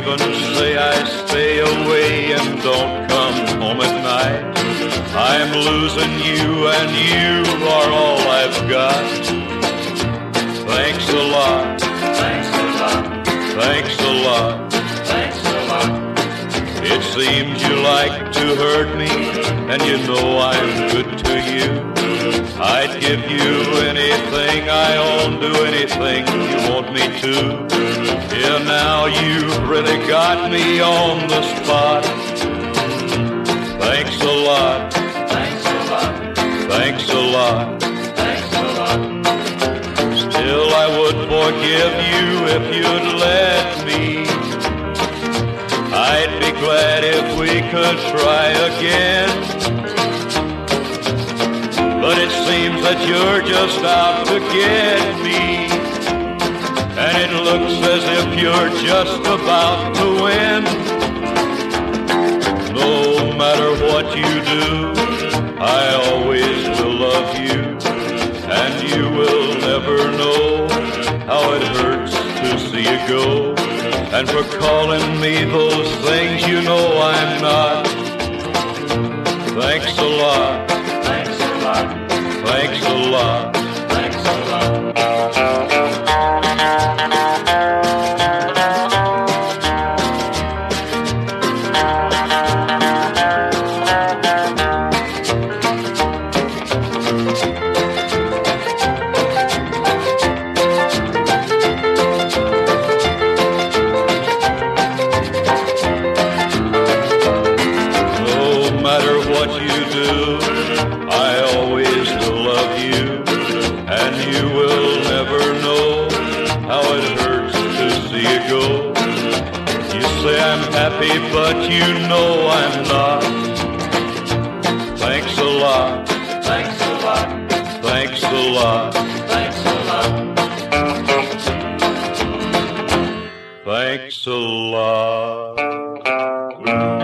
even say I stay away and don't come home at night. I'm losing you and you are all I've got. Thanks a lot. Thanks a lot. Thanks a lot. Thanks a lot. It seems you like to hurt me, and you know I'm good to you. I'd give you anything I own, do anything you want me to. Yeah, now you've really got me on the spot. Thanks a lot. Thanks a lot. Thanks a lot. Thanks a lot. Still I would forgive you if you'd let me. I'd be glad if we could try again. But it seems that you're just out to get me, and it looks as if you're just about to win. No matter what you do, I always will love you, and you will never know how it hurts to see you go. And for calling me those things you know I'm not. Thanks a lot. Thanks a lot. Thanks a lot. Thanks a lot. No matter what you do, I always will love you, and you will never know how it hurts to see you go. You say I'm happy, but you know I'm not. Thanks a lot. Thanks a lot. Thanks a lot. Thanks a lot. Thanks a lot.